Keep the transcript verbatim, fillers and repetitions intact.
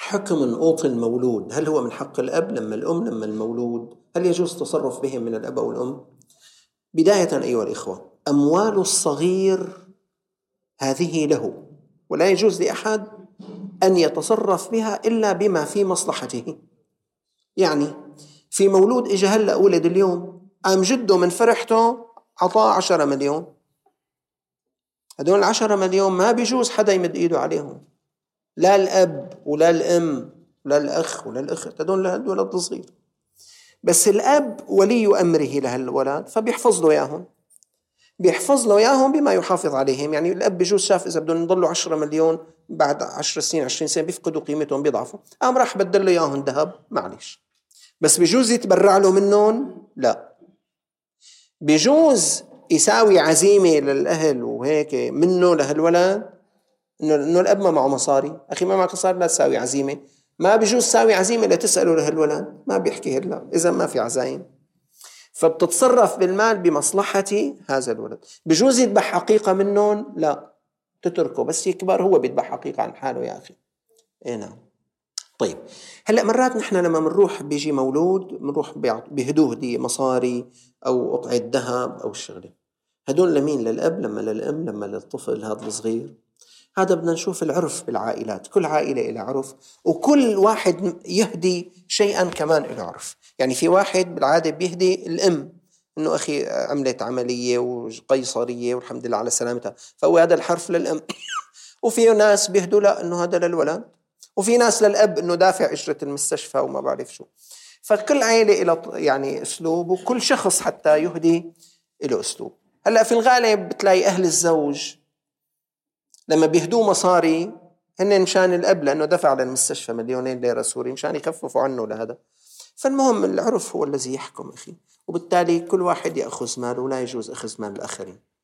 حكم أوطي المولود، هل هو من حق الأب لما الأم لما المولود؟ هل يجوز التصرف بهم من الأب أو الأم؟ بداية أيها الإخوة، أموال الصغير هذه له، ولا يجوز لأحد أن يتصرف بها إلا بما في مصلحته. يعني في مولود إجا هلأ ولد اليوم، قام جده من فرحته عطاه عشرة مليون، هدول العشرة مليون ما بيجوز حدا يمد إيده عليهم، لا الأب ولا الأم ولا الأخ ولا الأخت، هدول الولد الصغير. بس الأب ولي أمره لهالولد فبيحفظ له إياهم، بيحفظ له إياهم بما يحافظ عليهم. يعني الأب بيجوز شاف إذا بدهم يضلوا عشرة مليون بعد عشر سنين عشرين سنة بيفقدوا قيمتهم بيضعفوا، قام راح بدل له إياهم ذهب، معلش. بس بيجوز يتبرع له منهم؟ لا. بيجوز يساوي عزيمة للأهل وهيك منه لهالولد، إنه إنه الأب ما معه مصاري، أخي ما معك مصاري لا تساوي عزيمة. ما بيجوز تساوي عزيمة لتسأله لهالولد، ما بيحكي هلا إذا ما في عزايم. فبتتصرف بالمال بمصلحة هذا الولد. بيجوز يذبح حقيقة منهم؟ لا، تتركه بس يكبر هو بيذبح حقيقة عن حاله يا أخي. إيه نعم. طيب هلأ مرات نحن لما منروح بيجي مولود منروح بهدوه دي مصاري أو قطعة ذهب أو الشغلة، هدول لمين؟ للأب لما للأم لما للطفل هذا الصغير؟ هذا بدنا نشوف العرف بالعائلات، كل عائلة إلى عرف، وكل واحد يهدي شيئا كمان إلى عرف. يعني في واحد بالعادة بيهدي الأم إنه أخي عملت عملية وقيصرية والحمد لله على سلامتها، فهو هذا الحرف للأم. وفي ناس بيهدوا لا إنه هذا للولد، وفي ناس للأب إنه دافع أجرة المستشفى وما بعرف شو. فكل عائلة إلى يعني أسلوب، وكل شخص حتى يهدي إلى أسلوب. هلأ في الغالب بتلاقي أهل الزوج لما بيهدوا مصاري هن مشان الأب لأنه دفع للمستشفى مليونين ليرة سوري مشان يخففوا عنه لهذا. فالمهم العرف هو الذي يحكم أخي، وبالتالي كل واحد يأخذ ماله ولا يجوز أخذ مال الآخرين.